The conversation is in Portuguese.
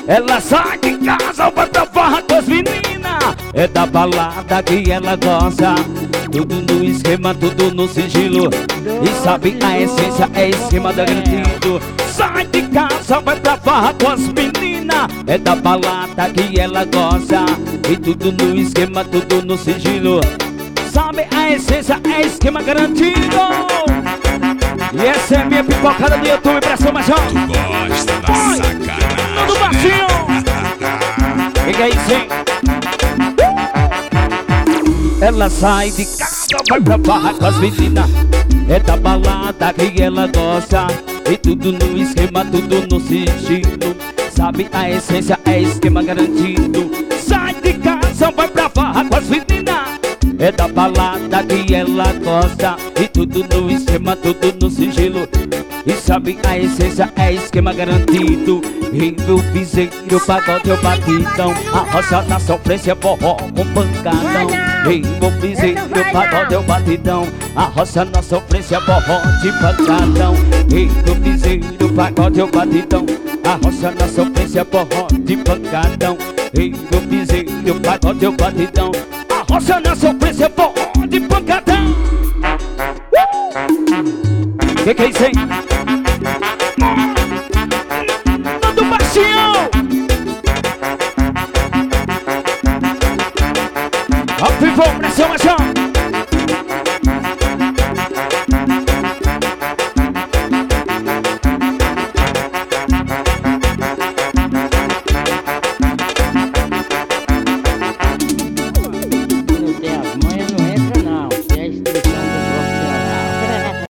Ela sai de casa, vai pra farra com as meninas. É da balada que ela gosta. Tudo no esquema, tudo no sigilo. E sabe a essência, é esquema garantido. Sai de casa, vai pra farra com as meninas. É da balada que ela gosta. E tudo no esquema, tudo no sigilo. Sabe a essência, é esquema garantido. E essa é minha pipocada do YouTube, pressão major. Tu gosta da sacanagem, do baixinho. Fica aí, sim. Ela sai de casa, vai pra farra com as meninas. É da balada que ela gosta. E tudo no esquema, tudo no sigilo. Sabe a essência, é esquema garantido. Sai de casa, vai pra farra com as meninas. É da balada que ela gosta. E tudo no esquema, tudo no sigilo. E sabe a essência, é esquema garantido. Em meu piseiro, pagode é o batidão. A roça na sofrência, forró com pancadão. Em meu piseiro, pagode é o batidão. A roça na sofrência, forró de pancadão. Em meu piseiro, pagode é o batidão. A roça na sofrência, forró de pancadão. Em meu piseiro, pagode é o batidão. A roça na sofrência, forró de pancadão. Que é isso, hein?